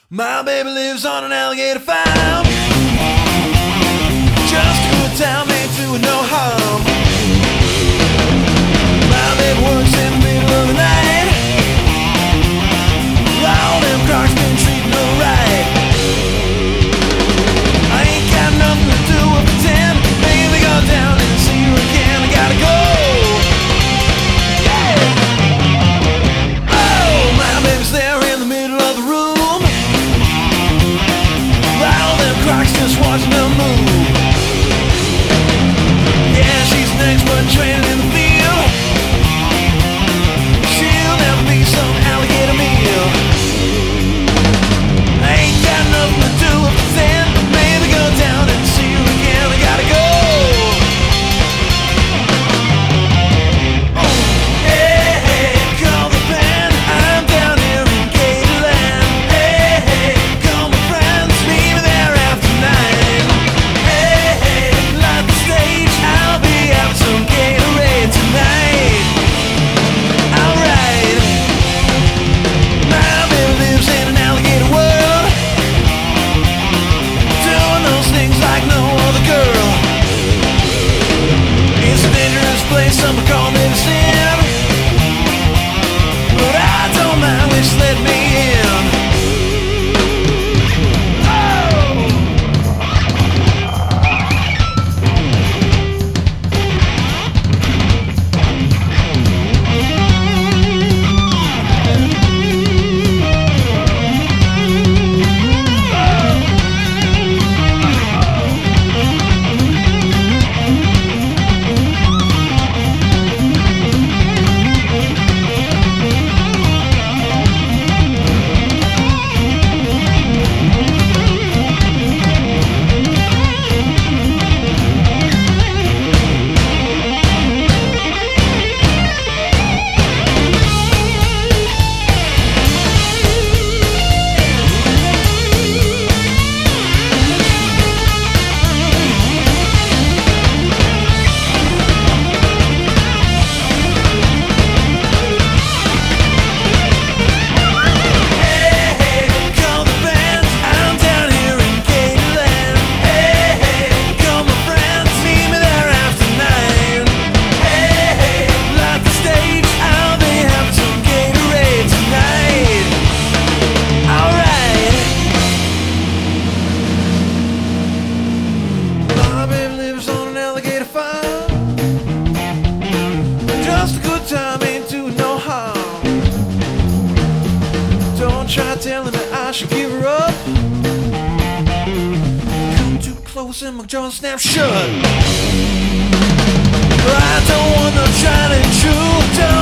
My baby lives on an alligator farm. Just a good time, ain't doing no harm. My baby works in the middle of the night. All them crocs been treating her right. I ain't got nothing to do but pretend. Baby, go down and see her again. I gotta go. Yeah. Oh, my baby's there in the middle of the room. All them crocs just watching them move. Yeah, she's an expert training in the field. She'll never be some alligator meal. I ain't got nothing to do with pretend. Maybe go down and see her again. I gotta go. Oh, hey, hey, call the band. I'm down here in Gatorland. Hey, hey, call my friends. Meet me there after 9. Hey, hey, light the stage. I'll be having some Gatorade tonight. Alright. My baby lives in an alligator world, doing those things like no other girl. It's a dangerous place, some call medicine, but I don't mind, just let me in. Just a good time, ain't doing no harm. Don't try telling her I should give her up. Come too close and my jaw snap shut. I don't want no trying to intrude.